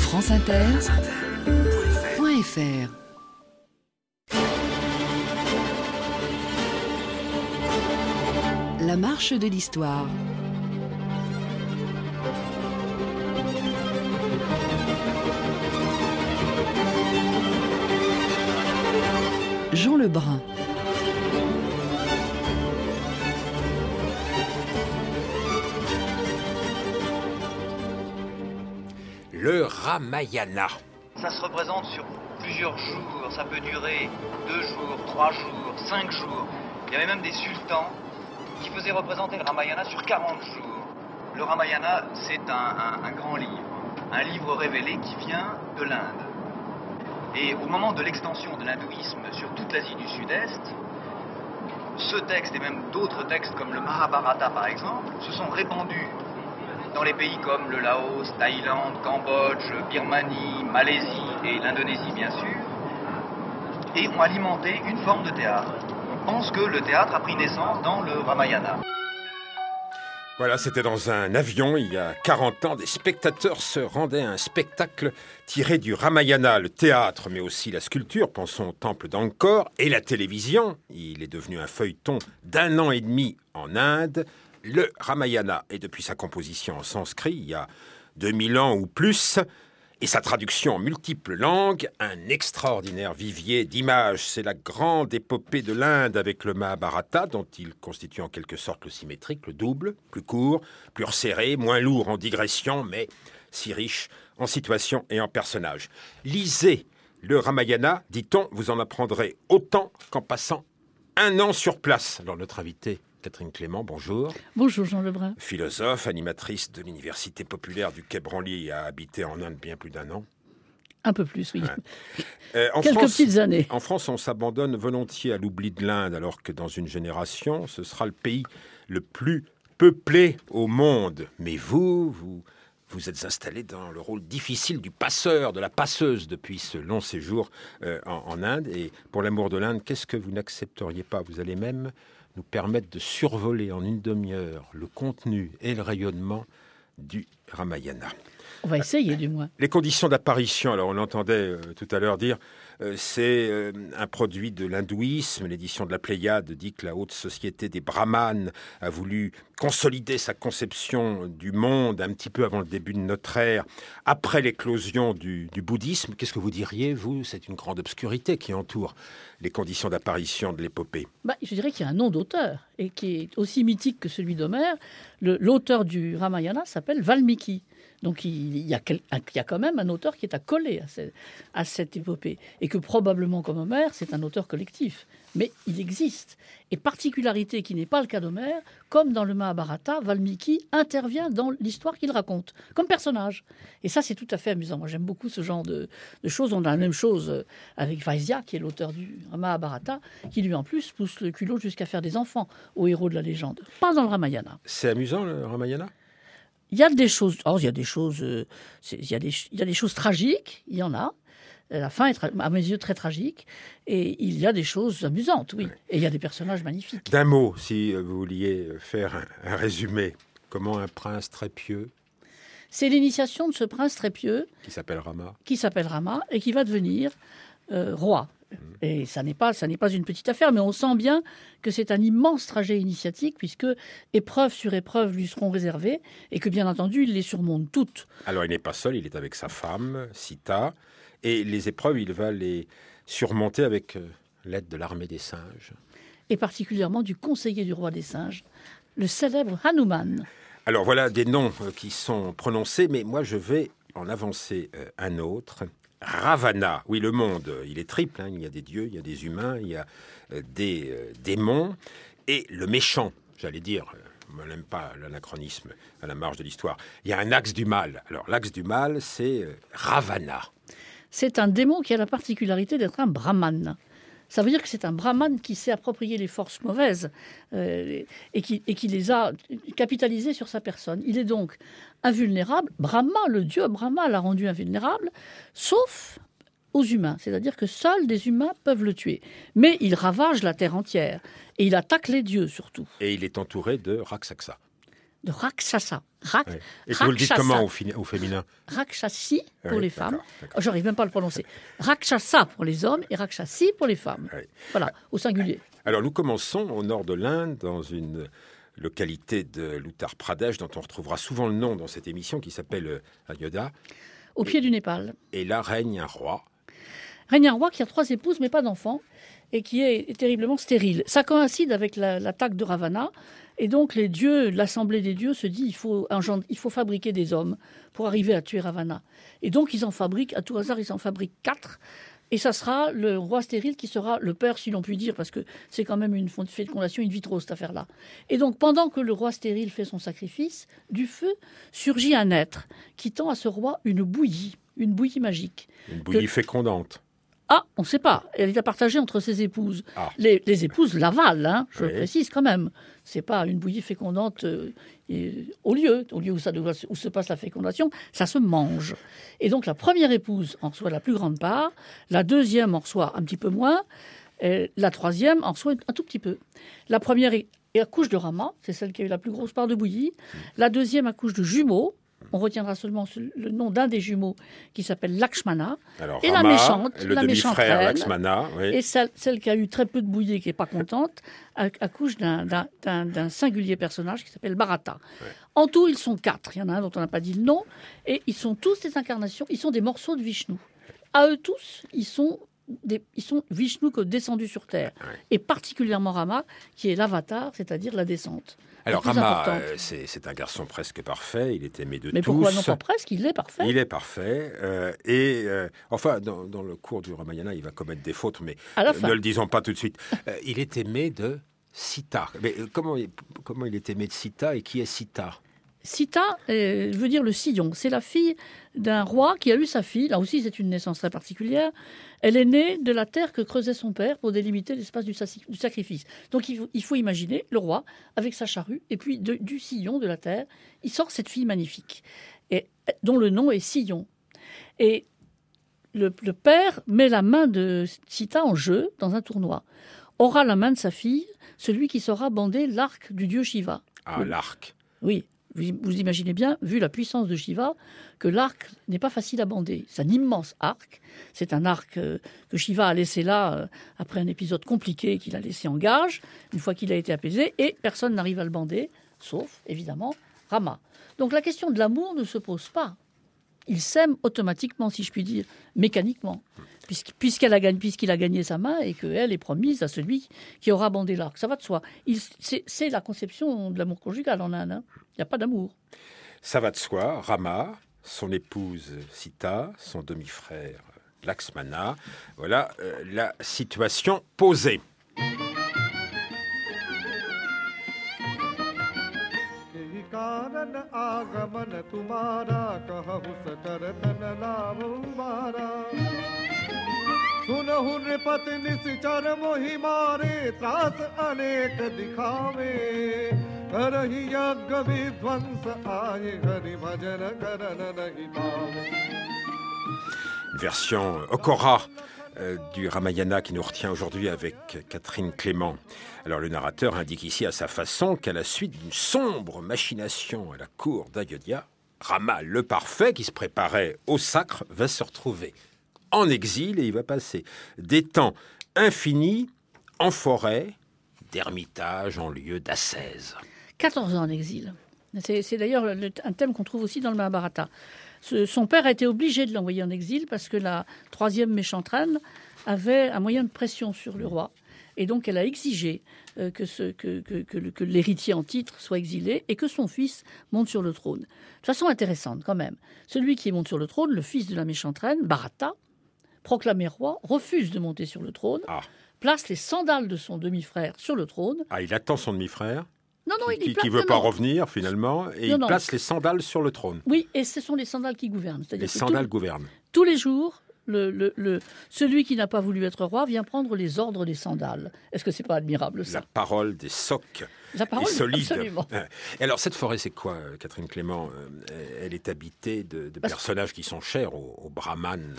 franceinter.fr. La marche de l'histoire. Jean Lebrun. Le Ramayana. Ça se représente sur plusieurs jours, ça peut durer 2 jours, 3 jours, 5 jours. Il y avait même des sultans qui faisaient représenter le Ramayana sur 40 jours. Le Ramayana, c'est un grand livre, un livre révélé qui vient de l'Inde. Et au moment de l'extension de l'hindouisme sur toute l'Asie du Sud-Est, ce texte et même d'autres textes comme le Mahabharata par exemple, se sont répandus dans les pays comme le Laos, Thaïlande, Cambodge, Birmanie, Malaisie et l'Indonésie bien sûr, et ont alimenté une forme de théâtre. On pense que le théâtre a pris naissance dans le Ramayana. Voilà, c'était dans un avion, il y a 40 ans, des spectateurs se rendaient à un spectacle tiré du Ramayana, le théâtre, mais aussi la sculpture, pensons au temple d'Angkor, et la télévision. Il est devenu un feuilleton d'1 an et demi en Inde, le Ramayana. Et depuis sa composition en sanskrit, il y a 2000 ans ou plus, et sa traduction en multiples langues, un extraordinaire vivier d'images. C'est la grande épopée de l'Inde avec le Mahabharata, dont il constitue en quelque sorte le symétrique, le double, plus court, plus resserré, moins lourd en digression, mais si riche en situations et en personnages. Lisez le Ramayana, dit-on, vous en apprendrez autant qu'en passant 1 an sur place. Alors notre invité, Catherine Clément, bonjour. Bonjour Jean Lebrun. Philosophe, animatrice de l'Université populaire du Quai Branly, a habité en Inde bien plus d'1 an. Un peu plus, oui. Ouais. Quelques petites années. En France, on s'abandonne volontiers à l'oubli de l'Inde, alors que dans une génération, ce sera le pays le plus peuplé au monde. Mais vous êtes installé dans le rôle difficile du passeur, de la passeuse depuis ce long séjour en Inde. Et pour l'amour de l'Inde, qu'est-ce que vous n'accepteriez pas ? Vous allez même nous permettre de survoler en une demi-heure le contenu et le rayonnement du Ramayana. On va essayer du moins. Les conditions d'apparition, alors on l'entendait tout à l'heure dire, c'est un produit de l'hindouisme. L'édition de la Pléiade dit que la haute société des brahmanes a voulu consolider sa conception du monde un petit peu avant le début de notre ère, après l'éclosion du bouddhisme. Qu'est-ce que vous diriez, vous ? C'est une grande obscurité qui entoure les conditions d'apparition de l'épopée. Je dirais qu'il y a un nom d'auteur, et qui est aussi mythique que celui d'Homère. L'auteur du Ramayana s'appelle Valmiki. Donc il y a quand même un auteur qui est accolé à cette épopée. Et que probablement, comme Homère, c'est un auteur collectif. Mais il existe. Et particularité qui n'est pas le cas d'Homère, comme dans le Mahabharata, Valmiki intervient dans l'histoire qu'il raconte, comme personnage. Et ça, c'est tout à fait amusant. Moi, j'aime beaucoup ce genre de choses. On a la même chose avec Vaisya, qui est l'auteur du Mahabharata, qui lui, en plus, pousse le culot jusqu'à faire des enfants aux héros de la légende. Pas dans le Ramayana. C'est amusant, le Ramayana ? Il y a des choses, il y a des choses tragiques, il y en a. La fin est, à mes yeux, très tragique. Et il y a des choses amusantes, oui. Et il y a des personnages magnifiques. D'un mot, si vous vouliez faire un résumé, comment un prince très pieux... C'est l'initiation de ce prince très pieux... Qui s'appelle Rama. Et qui va devenir roi. Et ça n'est pas une petite affaire, mais on sent bien que c'est un immense trajet initiatique, puisque épreuve sur épreuve lui seront réservées, et que bien entendu, il les surmonte toutes. Alors il n'est pas seul, il est avec sa femme, Sita, et les épreuves, il va les surmonter avec l'aide de l'armée des singes. Et particulièrement du conseiller du roi des singes, le célèbre Hanuman. Alors voilà des noms qui sont prononcés, mais moi je vais en avancer un autre. Ravana, oui, le monde, il est triple, hein. Il y a des dieux, il y a des humains, il y a des démons, et le méchant, j'allais dire, on n'aime pas l'anachronisme à la marge de l'histoire, il y a un axe du mal. Alors l'axe du mal, c'est Ravana. C'est un démon qui a la particularité d'être un brahman. Ça veut dire que c'est un brahman qui s'est approprié les forces mauvaises et qui les a capitalisées sur sa personne. Il est donc invulnérable. Brahma, le dieu Brahma l'a rendu invulnérable, sauf aux humains. C'est-à-dire que seuls des humains peuvent le tuer. Mais il ravage la terre entière et il attaque les dieux surtout. Et il est entouré de Raksasa. de Rakshasa. Ouais. Et vous le dites comment au féminin? Rakshasi pour Oui, les femmes. d'accord. J'arrive même pas à le prononcer. Rakshasa pour les hommes et Rakshasi pour les femmes. Oui. Voilà, au singulier. Alors nous commençons au nord de l'Inde, dans une localité de l'Uttar Pradesh, dont on retrouvera souvent le nom dans cette émission, qui s'appelle Ayodhya. Au pied du Népal. Et là règne un roi. Règne un roi qui a 3 épouses mais pas d'enfants et qui est terriblement stérile. Ça coïncide avec l'attaque de Ravana. Et donc les dieux, l'assemblée des dieux se dit il faut fabriquer des hommes pour arriver à tuer Ravana. Et donc ils en fabriquent, à tout hasard, ils en fabriquent 4. Et ça sera le roi stérile qui sera le père, si l'on peut dire, parce que c'est quand même une fécondation in vitro, cette affaire-là. Et donc pendant que le roi stérile fait son sacrifice, du feu surgit un être qui tend à ce roi une bouillie magique. Une bouillie fécondante. Ah, on ne sait pas. Elle est à partager entre ses épouses. Ah. Les épouses l'avalent, hein, je Oui. précise quand même. C'est pas une bouillie fécondante au lieu où se passe la fécondation, ça se mange. Et donc la première épouse en reçoit la plus grande part, la deuxième en reçoit un petit peu moins, et la troisième en reçoit un tout petit peu. La première accouche de Rama, c'est celle qui a eu la plus grosse part de bouillie. La deuxième accouche de jumeaux. On retiendra seulement le nom d'un des jumeaux qui s'appelle Lakshmana. Alors, et Rama, la méchante, le la méchante demi-frère reine, Lakshmana, oui. et celle qui a eu très peu de bouillie et qui n'est pas contente, accouche d'un singulier personnage qui s'appelle Bharata. Ouais. En tout, ils sont 4. Il y en a un dont on n'a pas dit le nom. Et ils sont tous des incarnations, ils sont des morceaux de Vishnu. À eux tous, ils sont Vishnu descendus sur Terre. Ouais. Et particulièrement Rama, qui est l'avatar, c'est-à-dire la descente. Alors la plus Rama, importante. c'est un garçon presque parfait, il est aimé de Mais tous. pourquoi non pas presque? Il est parfait. Il est parfait. Enfin, dans le cours du Ramayana, il va commettre des fautes, mais À la fin. ne le disons pas tout de suite. Il est aimé de Sita. Mais comment il est aimé de Sita et qui est Sita? Sita veut dire le sillon. C'est la fille d'un roi qui a eu sa fille. Là aussi, c'est une naissance très particulière. Elle est née de la terre que creusait son père pour délimiter l'espace du sacrifice. Donc, il faut imaginer le roi avec sa charrue et puis du sillon de la terre, il sort cette fille magnifique et dont le nom est Sillon. Et le père met la main de Sita en jeu dans un tournoi. Aura la main de sa fille celui qui saura bander l'arc du dieu Shiva. Ah, l'arc. Oui. Vous imaginez bien, vu la puissance de Shiva, que l'arc n'est pas facile à bander. C'est un immense arc. C'est un arc que Shiva a laissé là après un épisode compliqué qu'il a laissé en gage, une fois qu'il a été apaisé, et personne n'arrive à le bander, sauf, évidemment, Rama. Donc la question de l'amour ne se pose pas. Il s'aime automatiquement, si je puis dire, mécaniquement, puisqu'il a gagné sa main et qu'elle est promise à celui qui aura bandé l'arc. Ça va de soi. C'est la conception de l'amour conjugal en Inde. Hein. Il n'y a pas d'amour. Ça va de soi. Rama, son épouse Sita, son demi-frère Lakshmana. Voilà la situation posée. कारण आगमन तुम्हारा कहु सकर तन लाभ उबारा सुनहु नृपति निश्चर मोहि मारे त्रास अनेक दिखावे करहि यज्ञ विध्वंस आये हरि भजन करन नहीं पावे. Une version Okora du Ramayana qui nous retient aujourd'hui avec Catherine Clément. Alors le narrateur indique ici à sa façon qu'à la suite d'une sombre machination à la cour d'Ayodhya, Rama, le parfait qui se préparait au sacre, va se retrouver en exil et il va passer des temps infinis en forêt, d'ermitage en lieu d'ascèse. 14 ans en exil. C'est d'ailleurs un thème qu'on trouve aussi dans le Mahabharata. Son père a été obligé de l'envoyer en exil parce que la troisième méchante reine avait un moyen de pression sur le roi. Et donc, elle a exigé que l'héritier en titre soit exilé et que son fils monte sur le trône. De façon intéressante, quand même. Celui qui monte sur le trône, le fils de la méchante reine, Bharata, proclamé roi, refuse de monter sur le trône, place les sandales de son demi-frère sur le trône. Ah, il attend son demi-frère qui ne veut pas revenir, finalement, et il place les sandales sur le trône. Oui, et ce sont les sandales qui gouvernent. Les sandales gouvernent. Tous les jours, celui qui n'a pas voulu être roi vient prendre les ordres des sandales. Est-ce que c'est pas admirable, ça? La parole des socs est solide. Absolument. Et alors, cette forêt, c'est quoi, Catherine Clément? Elle est habitée de personnages qui sont chers aux brahmanes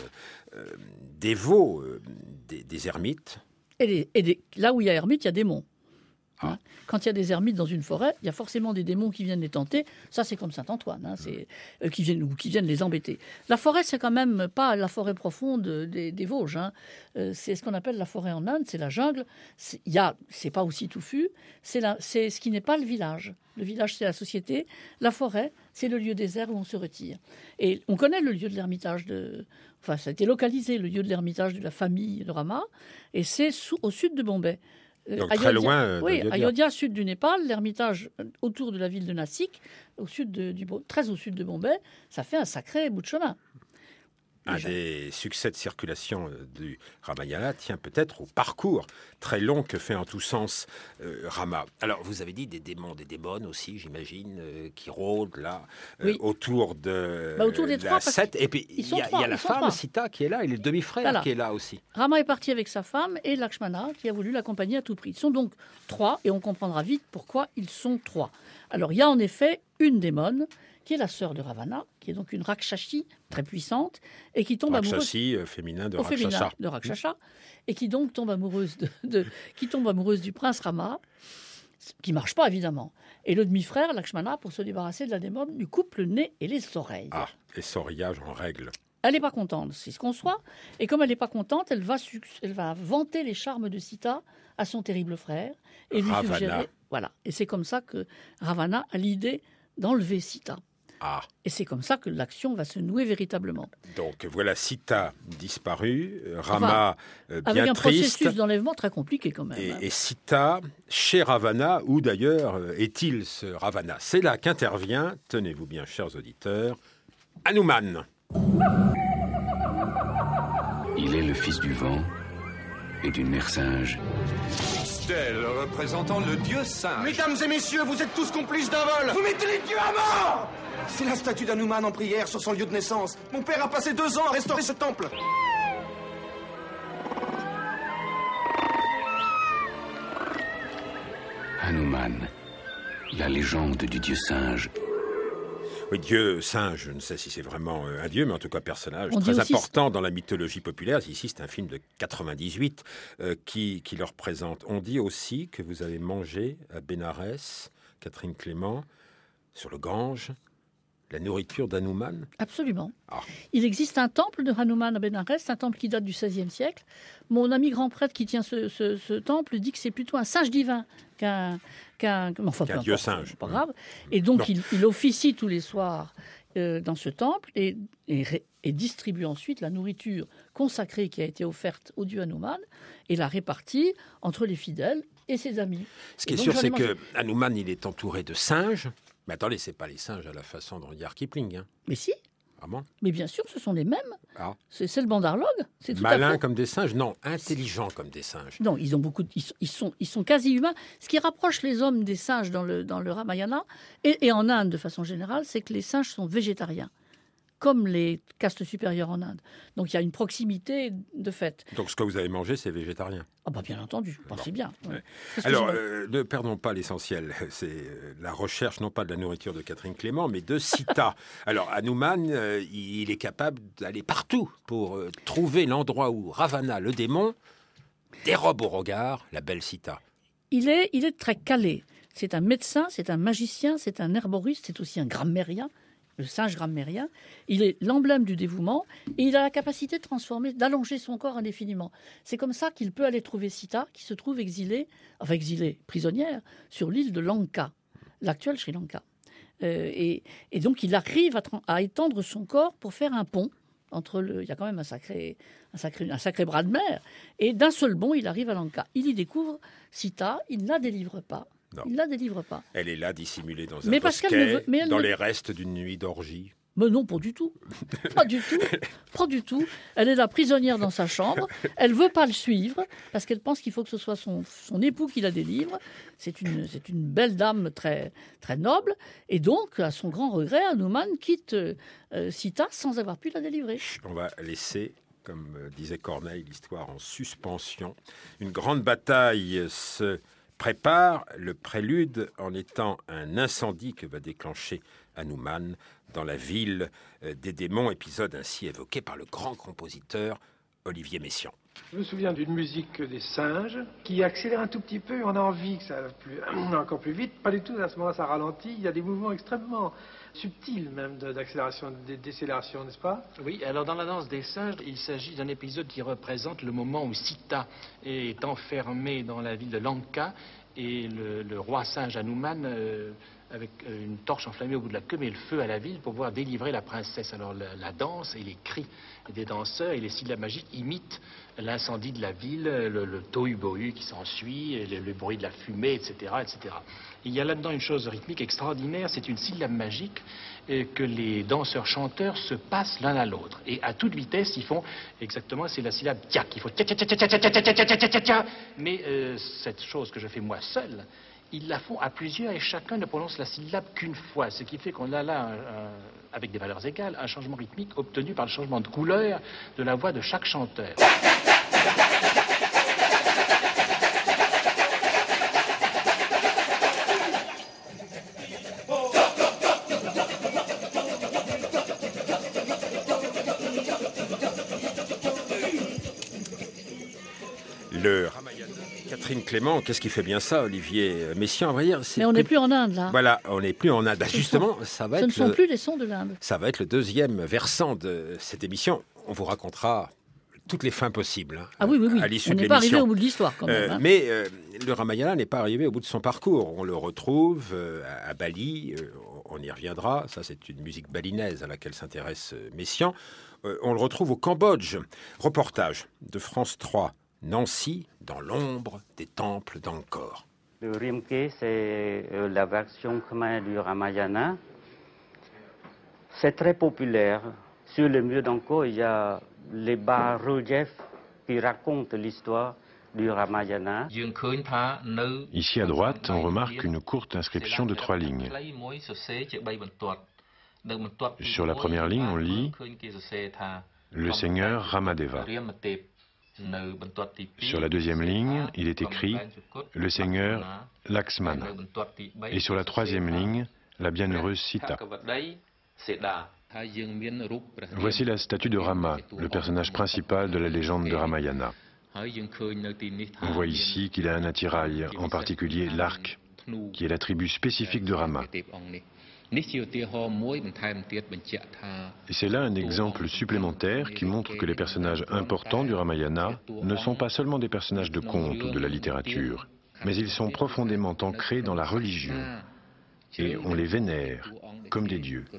dévots, des ermites. Là où il y a ermites, il y a démons. hein. Quand il y a des ermites dans une forêt, il y a forcément des démons qui viennent les tenter. Ça, c'est comme Saint-Antoine, hein, qui viennent les embêter. La forêt, c'est quand même pas la forêt profonde des Vosges. Hein. C'est ce qu'on appelle la forêt en Inde, c'est la jungle. C'est pas aussi touffu. C'est ce qui n'est pas le village. Le village, c'est la société. La forêt, c'est le lieu désert où on se retire. Et on connaît le lieu de l'ermitage Enfin, ça a été localisé, le lieu de l'ermitage de la famille de Rama. Et c'est au sud de Bombay. Donc très loin Oui, d'Ayodhya. Ayodhya, sud du Népal, l'ermitage autour de la ville de Nasik, très au sud de Bombay, ça fait un sacré bout de chemin. Un des succès de circulation du Ramayana tient peut-être au parcours très long que fait en tous sens Rama. Alors, vous avez dit des démons, des démones aussi, j'imagine, qui rôdent là, autour de autour des trois, la Sète. Et puis, il y a la femme, trois. Sita, qui est là, et le demi-frère qui est là aussi. Rama est parti avec sa femme et Lakshmana, qui a voulu l'accompagner à tout prix. Ils sont donc 3, et on comprendra vite pourquoi ils sont 3. Alors, il y a en effet une démone, qui est la sœur de Ravana, qui est donc une Rakshashi très puissante, et qui tombe Rakshashi, féminin de Rakshasa. Et qui donc tombe amoureuse du prince Rama, qui marche pas évidemment. Et le demi-frère, Lakshmana, pour se débarrasser de la démone, lui coupe le nez et les oreilles. Ah, et soriage en règle. Elle n'est pas contente, c'est ce qu'on soit. Et comme elle n'est pas contente, elle va vanter les charmes de Sita à son terrible frère et lui suggérer. Voilà. Et c'est comme ça que Ravana a l'idée d'enlever Sita. Ah. Et c'est comme ça que l'action va se nouer véritablement. Donc voilà Sita disparue, Rama bien avec un triste. processus d'enlèvement très compliqué quand même. Et Sita chez Ravana, où d'ailleurs est-il ce Ravana? C'est là qu'intervient, tenez-vous bien chers auditeurs, Hanuman. Il est le fils du vent et d'une mère singe. Stèle représentant le dieu singe. Mesdames et messieurs, vous êtes tous complices d'un vol. Vous mettez les dieux à mort. C'est la statue d'Hanuman en prière sur son lieu de naissance. Mon père a passé 2 ans à restaurer ce temple. Hanuman, la légende du dieu singe. Oui, dieu singe, je ne sais si c'est vraiment un dieu, mais en tout cas personnage On très important dans la mythologie populaire. Ici, c'est un film de 98 qui le représente. On dit aussi que vous avez mangé à Bénarès, Catherine Clément, sur le Gange, la nourriture d'Hanuman. Absolument. Ah. Il existe un temple de Hanuman à Bénarès, un temple qui date du XVIe siècle. Mon ami grand prêtre qui tient ce temple dit que c'est plutôt un singe divin qu'un dieu singe. Pas grave. Et donc il officie tous les soirs dans ce temple et distribue ensuite la nourriture consacrée qui a été offerte au dieu Hanuman et la répartit entre les fidèles et ses amis. Ce qui est sûr, c'est que Hanuman, il est entouré de singes. Mais attendez, c'est pas les singes à la façon de Rudyard Kipling. Hein. Mais si. Ah bon? Mais bien sûr, ce sont les mêmes. Ah. C'est le bandarlogue. C'est tout Malins à fait. comme des singes? Non, intelligents comme des singes. Non, ils sont quasi humains. Ce qui rapproche les hommes des singes dans le Ramayana et en Inde de façon générale, c'est que les singes sont végétariens, comme les castes supérieures en Inde. Donc il y a une proximité de fait. Donc ce que vous avez mangé, c'est végétarien? Ah bah bien entendu, pensez bien. Ouais. Alors, ne perdons pas l'essentiel. C'est la recherche, non pas de la nourriture de Catherine Clément, mais de Sita. Alors, Hanuman, il est capable d'aller partout pour trouver l'endroit où Ravana, le démon, dérobe au regard la belle Sita. Il est très calé. C'est un médecin, c'est un magicien, c'est un herboriste, c'est aussi un grammairien. Le singe grammairien, il est l'emblème du dévouement et il a la capacité de transformer, d'allonger son corps indéfiniment. C'est comme ça qu'il peut aller trouver Sita, qui se trouve exilée, prisonnière, sur l'île de Lanka, l'actuel Sri Lanka. Et donc il arrive à étendre son corps pour faire un pont il y a quand même un sacré bras de mer, et d'un seul bond, il arrive à Lanka. Il y découvre Sita, il ne la délivre pas. Non. Il ne la délivre pas. Elle est là, dissimulée dans un bosquet, dans les restes d'une nuit d'orgie. Mais non, pas du tout. Pas du tout. Pas du tout. Elle est là, prisonnière dans sa chambre. Elle ne veut pas le suivre, parce qu'elle pense qu'il faut que ce soit son époux qui la délivre. C'est une belle dame très, très noble. Et donc, à son grand regret, Hanuman quitte Sita sans avoir pu la délivrer. On va laisser, comme disait Corneille, l'histoire en suspension. Une grande bataille se prépare, le prélude en étant un incendie que va déclencher Hanuman dans la ville des démons, épisode ainsi évoqué par le grand compositeur Olivier Messiaen. Je me souviens d'une musique des singes qui accélère un tout petit peu. On a envie que ça aille encore plus vite. Pas du tout, à ce moment-là, ça ralentit. Il y a des mouvements extrêmement subtils, même, d'accélération, décélération, n'est-ce pas? Oui, alors dans la danse des singes, il s'agit d'un épisode qui représente le moment où Sita est enfermée dans la ville de Lanka et le roi singe Hanuman, avec une torche enflammée au bout de la queue, met le feu à la ville pour pouvoir délivrer la princesse. Alors la danse et les cris des danseurs et les syllabes magiques imitent l'incendie de la ville, le tohu-bohu qui s'ensuit, le bruit de la fumée, etc., etc. Il y a là-dedans une chose rythmique extraordinaire, c'est une syllabe magique que les danseurs-chanteurs se passent l'un à l'autre. Et à toute vitesse, ils font exactement, c'est la syllabe tia, qu'il faut tia, tia, tia, tia, tia, tia, tia, tia, tia, tia, tia. Mais cette chose que je fais moi seul, ils la font à plusieurs et chacun ne prononce la syllabe qu'une fois, ce qui fait qu'on a là, avec des valeurs égales, un changement rythmique obtenu par le changement de couleur de la voix de chaque chanteur. Le Ramayana. Catherine Clément, qu'est-ce qui fait bien ça, Olivier Messiaen, à vrai dire? Mais on n'est plus en Inde, là. Voilà, on n'est plus en Inde. Justement, ça va Ce être... ne sont plus les sons de l'Inde. Ça va être le deuxième versant de cette émission. On vous racontera toutes les fins possibles à l'issue de l'émission. On n'est pas arrivé au bout de l'histoire, quand même. Mais le Ramayana n'est pas arrivé au bout de son parcours. On le retrouve à Bali, on y reviendra. Ça, c'est une musique balinaise à laquelle s'intéresse Messiaen. On le retrouve au Cambodge. Reportage de France 3. Nancy, dans l'ombre des temples d'Angkor. Le Rimke, c'est la version khmer du Ramayana. C'est très populaire. Sur le mur d'Angkor, il y a les bas-reliefs qui racontent l'histoire du Ramayana. Ici à droite, on remarque une courte inscription de 3 lignes. Sur la première ligne, on lit « Le Seigneur Ramadeva ». Sur la deuxième ligne, il est écrit « Le Seigneur Laxmana ». Et sur la troisième ligne, la bienheureuse Sita. Voici la statue de Rama, le personnage principal de la légende de Ramayana. On voit ici qu'il a un attirail, en particulier l'arc, qui est l'attribut spécifique de Rama. Et c'est là un exemple supplémentaire qui montre que les personnages importants du Ramayana ne sont pas seulement des personnages de contes ou de la littérature, mais ils sont profondément ancrés dans la religion. Et on les vénère comme des dieux.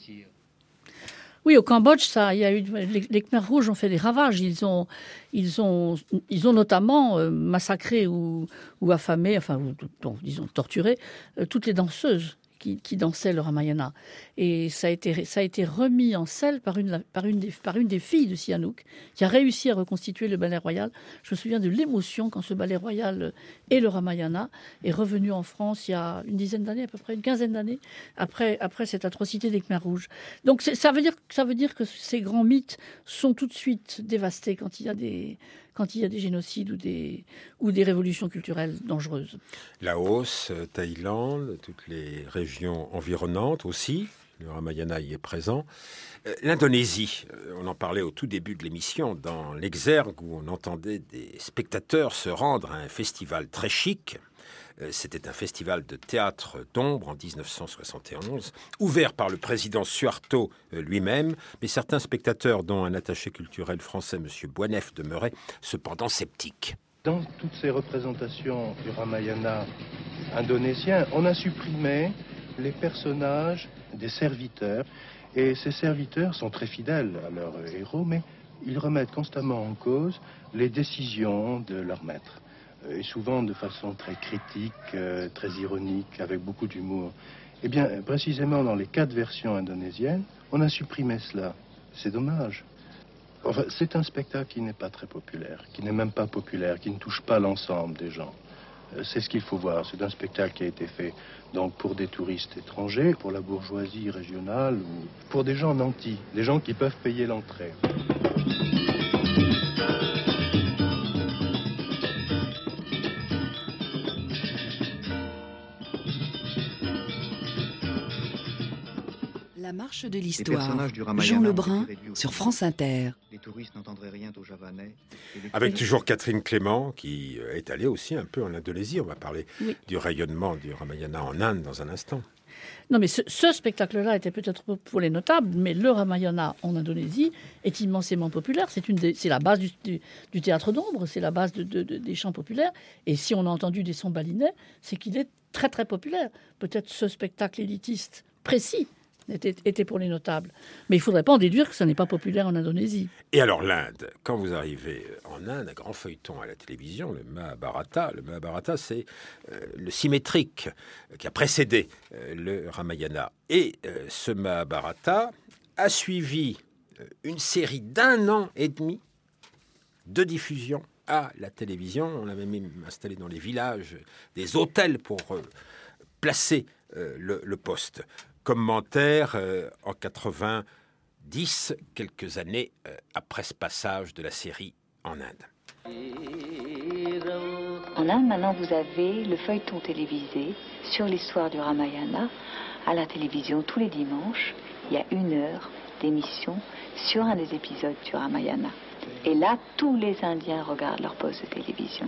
Oui, au Cambodge, il y a eu, les Khmers rouges ont fait des ravages. Ils ont notamment massacré ou affamé, disons torturé, toutes les danseuses qui dansaient le Ramayana. Et ça a été remis en selle par une des filles de Sihanouk, qui a réussi à reconstituer le ballet royal. Je me souviens de l'émotion quand ce ballet royal et le Ramayana est revenu en France il y a une dizaine d'années, à peu près une quinzaine d'années, après cette atrocité des Khmers rouges. Donc ça veut dire que ces grands mythes sont tout de suite dévastés quand il y a des génocides ou des révolutions culturelles dangereuses. Laos, Thaïlande, toutes les régions environnantes aussi, le Ramayana y est présent. L'Indonésie, on en parlait au tout début de l'émission, dans l'Exergue, où on entendait des spectateurs se rendre à un festival très chic. C'était un festival de théâtre d'ombre en 1971, ouvert par le président Suharto lui-même, mais certains spectateurs, dont un attaché culturel français, M. Boinef, demeuraient cependant sceptiques. Dans toutes ces représentations du Ramayana indonésien, on a supprimé les personnages des serviteurs, et ces serviteurs sont très fidèles à leurs héros, mais ils remettent constamment en cause les décisions de leur maître. Et souvent de façon très critique, très ironique, avec beaucoup d'humour. Eh bien, précisément dans les 4 versions indonésiennes, on a supprimé cela. C'est dommage. Enfin, c'est un spectacle qui n'est pas très populaire, qui n'est même pas populaire, qui ne touche pas l'ensemble des gens. C'est ce qu'il faut voir. C'est un spectacle qui a été fait donc pour des touristes étrangers, pour la bourgeoisie régionale, ou pour des gens nantis, des gens qui peuvent payer l'entrée. La marche de l'histoire, Jean Lebrun sur France Inter. touristes n'entendraient rien aux Javanais. Avec toujours Catherine Clément, qui est allée aussi un peu en Indonésie. On va parler du rayonnement du Ramayana en Inde dans un instant. Non, mais ce spectacle-là était peut-être pour les notables, mais le Ramayana en Indonésie est immensément populaire. C'est la base du théâtre d'ombre, c'est la base des chants populaires. Et si on a entendu des sons balinais, c'est qu'il est très très populaire. Peut-être ce spectacle élitiste précis était pour les notables. Mais il ne faudrait pas en déduire que ça n'est pas populaire en Indonésie. Et alors l'Inde, quand vous arrivez en Inde, un grand feuilleton à la télévision, le Mahabharata. Le Mahabharata, c'est le symétrique qui a précédé le Ramayana. Et ce Mahabharata a suivi une série d'1 an et demi de diffusion à la télévision. On avait même installé dans les villages des hôtels pour placer le poste. Commentaire en 90, quelques années après ce passage de la série en Inde. En Inde, maintenant, vous avez le feuilleton télévisé sur l'histoire du Ramayana à la télévision tous les dimanches. Il y a 1 heure d'émission sur un des épisodes du Ramayana. Et là, tous les Indiens regardent leur poste de télévision.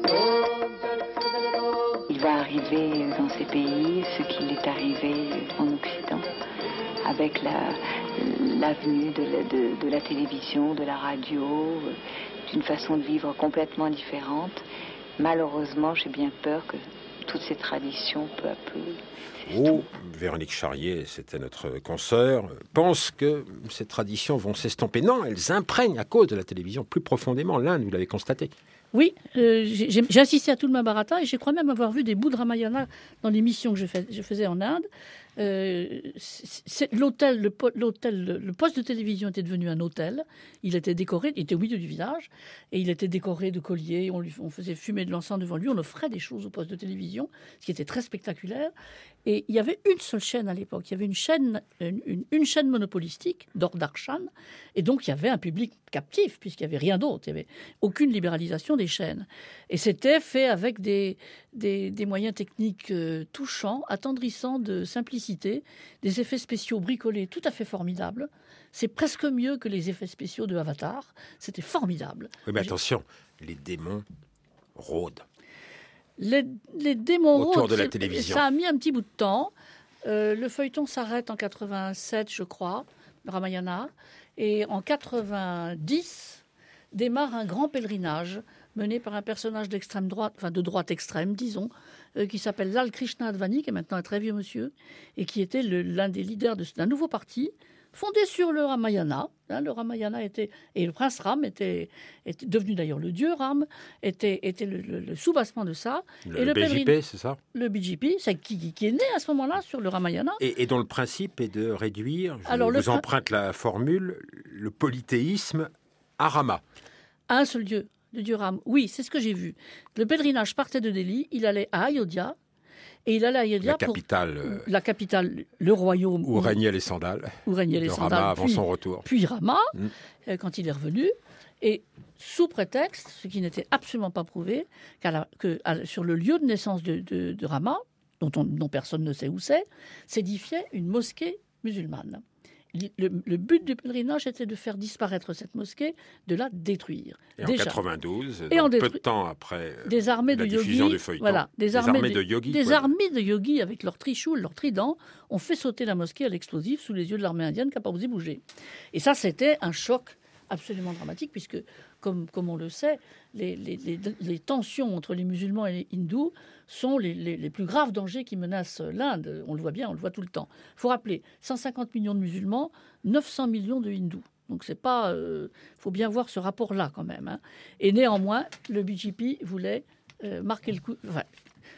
Il va arriver dans ces pays ce qu'il est arrivé en Occident, avec l'avenue de la télévision, de la radio, d'une façon de vivre complètement différente. Malheureusement, j'ai bien peur que toutes ces traditions, peu à peu... Véronique Charrier, c'était notre consoeur, pense que ces traditions vont s'estomper. Non, elles imprègnent à cause de la télévision plus profondément l'Inde, vous l'avez constaté. Oui, j'ai assisté à tout le Mahabharata et je crois même avoir vu des bouts de Ramayana dans l'émission que je faisais en Inde. Le poste de télévision était devenu un hôtel. Il était décoré, il était au milieu du village, et il était décoré de colliers. On faisait fumer de l'encens devant lui. On offrait des choses au poste de télévision, ce qui était très spectaculaire. Et il y avait une seule chaîne à l'époque. Il y avait une chaîne monopolistique, Doordarshan, et donc il y avait un public captif, puisqu'il n'y avait rien d'autre. Il n'y avait aucune libéralisation des chaînes. Et c'était fait avec des moyens techniques touchants, attendrissants, de simplicité, des effets spéciaux bricolés tout à fait formidables. C'est presque mieux que les effets spéciaux de Avatar. C'était formidable. Oui, mais attention, les démons rôdent. Les démons autour de la télévision. Ça a mis un petit bout de temps. Le feuilleton s'arrête en 87, je crois, le Ramayana. Et en 90, démarre un grand pèlerinage mené par un personnage d'extrême droite, enfin de droite extrême, disons, qui s'appelle Lal Krishna Advani, qui est maintenant un très vieux monsieur, et qui était l'un des leaders d'un nouveau parti, fondé sur le Ramayana. Le Ramayana était, et le prince Ram était devenu d'ailleurs le dieu Ram, était le soubassement de ça. Le BJP, c'est ça? Le BJP, c'est qui est né à ce moment-là sur le Ramayana. Et dont le principe est de réduire, vous emprunte la formule, le polythéisme à Rama. À un seul dieu, le dieu Ram. Oui, c'est ce que j'ai vu. Le pèlerinage partait de Delhi, il allait à Ayodhya. Et il allait à Ayodhya la capitale, le royaume où régnaient les sandales. Où régnaient les sandales. Rama avant son retour. Puis Rama, quand il est revenu. Et sous prétexte, ce qui n'était absolument pas prouvé, que sur le lieu de naissance de Rama, dont personne ne sait où c'est, s'édifiait une mosquée musulmane. Le but du pèlerinage était de faire disparaître cette mosquée, de la détruire. Et en 92, peu de temps après des armées la de diffusion yogis, du feuilleton, voilà, des armées de yogis, des armées de yogis avec leurs trichoul, leurs tridents, ont fait sauter la mosquée à l'explosif sous les yeux de l'armée indienne qui n'a pas osé bouger. Et ça, c'était un choc absolument dramatique, puisque, comme on le sait, les tensions entre les musulmans et les hindous sont les plus graves dangers qui menacent l'Inde. On le voit bien, on le voit tout le temps. Il faut rappeler, 150 millions de musulmans, 900 millions de hindous. Donc c'est pas... faut bien voir ce rapport-là quand même. Hein. Et néanmoins, le BJP voulait marquer le coup... Enfin,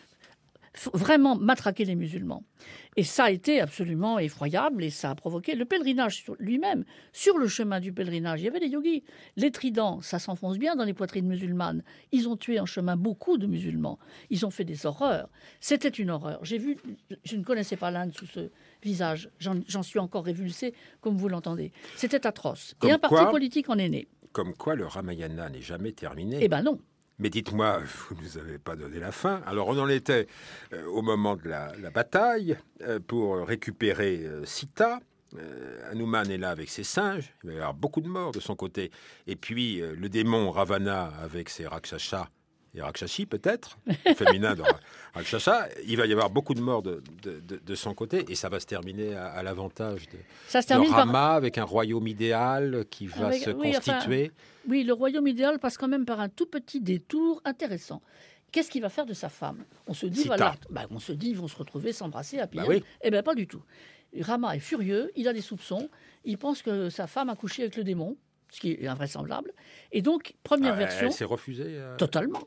vraiment matraquer les musulmans. Et ça a été absolument effroyable et ça a provoqué le pèlerinage lui-même. Sur le chemin du pèlerinage, il y avait des yogis. Les tridents, ça s'enfonce bien dans les poitrines musulmanes. Ils ont tué en chemin beaucoup de musulmans. Ils ont fait des horreurs. C'était une horreur. Je ne connaissais pas l'Inde sous ce visage. J'en suis encore révulsé, comme vous l'entendez. C'était atroce. Et un parti politique en est né. Comme quoi le Ramayana n'est jamais terminé. Eh ben non. Mais dites-moi, vous ne nous avez pas donné la fin. Alors on en était au moment de la bataille pour récupérer Sita. Hanuman est là avec ses singes, il va y avoir beaucoup de morts de son côté. Et puis le démon Ravana avec ses Rakshasas, et Rakshashi peut-être, féminin de Rakshasa, il va y avoir beaucoup de morts de son côté, et ça va se terminer à l'avantage de Rama, avec un royaume idéal qui va se constituer. Oui, le royaume idéal passe quand même par un tout petit détour intéressant. Qu'est-ce qu'il va faire de sa femme? On se dit, ils vont se retrouver, s'embrasser, happy end. Eh bien, pas du tout. Rama est furieux, il a des soupçons, il pense que sa femme a couché avec le démon, ce qui est invraisemblable. Et donc, première version... Elle s'est refusée Totalement.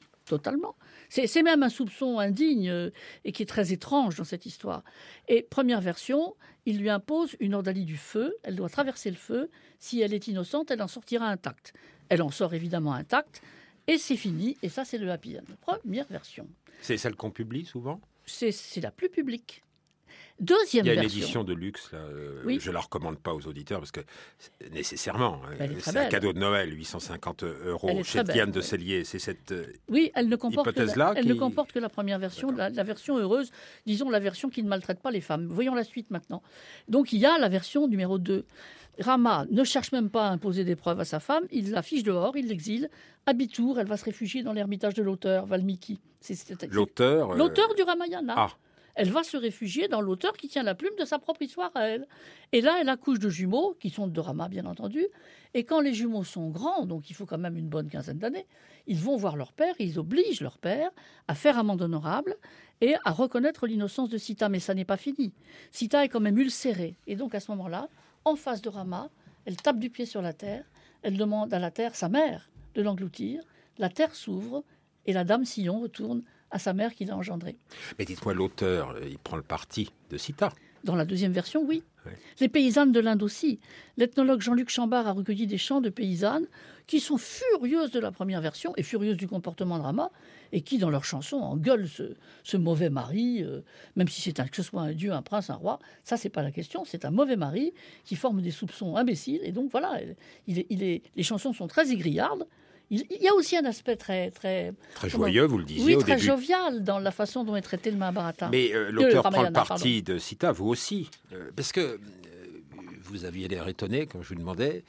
C'est même un soupçon indigne et qui est très étrange dans cette histoire. Et première version, il lui impose une ordalie du feu. Elle doit traverser le feu. Si elle est innocente, elle en sortira intacte. Elle en sort évidemment intacte. Et c'est fini. Et ça, c'est le happy end. Première version. C'est celle qu'on publie souvent ? C'est la plus publique. Deuxième version. Il y a une édition de luxe, là, je ne la recommande pas aux auditeurs parce que nécessairement, c'est un cadeau de Noël, 850 € chez Diane de Cellier. C'est cette elle ne comporte hypothèse-là ne comporte que la première version, la version heureuse, disons la version qui ne maltraite pas les femmes. Voyons la suite maintenant. Donc il y a la version numéro 2. Rama ne cherche même pas à imposer des preuves à sa femme, il la fiche dehors, il l'exile. À Bitour, elle va se réfugier dans l'ermitage de l'auteur, Valmiki. L'auteur du Ramayana. Elle va se réfugier dans l'auteur qui tient la plume de sa propre histoire à elle. Et là, elle accouche de jumeaux, qui sont de Rama, bien entendu. Et quand les jumeaux sont grands, donc il faut quand même une bonne quinzaine d'années, ils vont voir leur père, ils obligent leur père à faire amende honorable et à reconnaître l'innocence de Sita. Mais ça n'est pas fini. Sita est quand même ulcérée. Et donc, à ce moment-là, en face de Rama, elle tape du pied sur la terre. Elle demande à la terre, sa mère, de l'engloutir. La terre s'ouvre et la dame Sillon retourne à sa mère qui l'a engendrée. Mais dites-moi, l'auteur, il prend le parti de Sita. Dans la deuxième version, oui. Les paysannes de l'Inde aussi. L'ethnologue Jean-Luc Chambard a recueilli des chants de paysannes qui sont furieuses de la première version et furieuses du comportement de Rama et qui, dans leurs chansons, engueulent ce mauvais mari, même si que ce soit un dieu, un prince, un roi. Ça, c'est pas la question. C'est un mauvais mari qui forme des soupçons imbéciles. Et donc, voilà, les chansons sont très égrillardes. Il y a aussi un aspect très joyeux, vous le disiez au début. Oui, très jovial dans la façon dont est traité le Mahabharata. Mais l'auteur prend le parti de Sita, vous aussi. Parce que vous aviez l'air étonné quand je vous demandais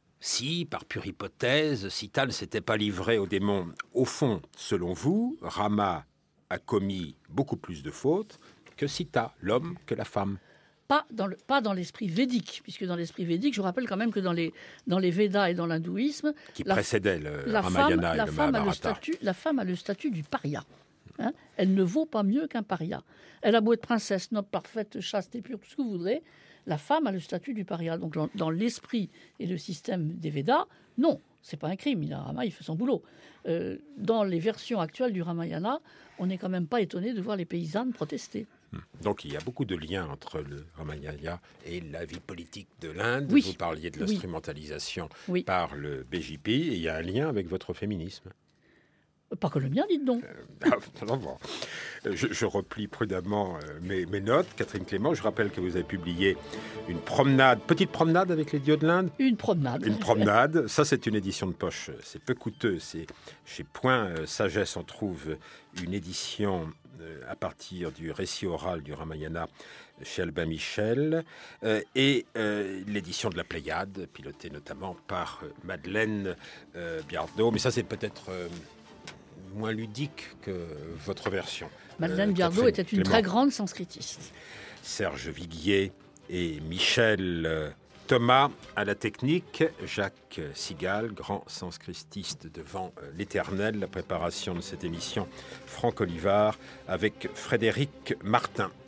si, par pure hypothèse, Sita ne s'était pas livré au démon. Au fond, selon vous, Rama a commis beaucoup plus de fautes que Sita, l'homme, que la femme. Pas dans l'esprit védique, puisque dans l'esprit védique, je vous rappelle quand même que dans les Védas et dans l'hindouisme... Qui précédait le Ramayana et le Mahabharata. La femme a le statut du paria. Hein, elle ne vaut pas mieux qu'un paria. Elle a beau être princesse, noble, parfaite, chaste et pure, tout ce que vous voudrez, la femme a le statut du paria. Donc dans l'esprit et le système des Védas, non, c'est pas un crime. Rama, il fait son boulot. Dans les versions actuelles du Ramayana, on n'est quand même pas étonné de voir les paysannes protester. Donc il y a beaucoup de liens entre le Ramayana et la vie politique de l'Inde. Oui. Vous parliez de l'instrumentalisation Oui. par le BJP, et il y a un lien avec votre féminisme. Pas que le mien, dites donc. Je replie prudemment mes notes. Catherine Clément, je rappelle que vous avez publié une petite promenade avec les dieux de l'Inde. Une promenade. Ça, c'est une édition de poche. C'est peu coûteux. C'est chez Point Sagesse, on trouve une édition à partir du récit oral du Ramayana chez Albin Michel et l'édition de la Pléiade, pilotée notamment par Madeleine Biardot. Mais ça, c'est peut-être moins ludique que votre version. Madeleine Biardot était une très grande sanskritiste. Serge Viguier et Michel Thomas à la technique, Jacques Sigal, grand sanskritiste devant l'éternel. La préparation de cette émission, Franck Olivard avec Frédéric Martin.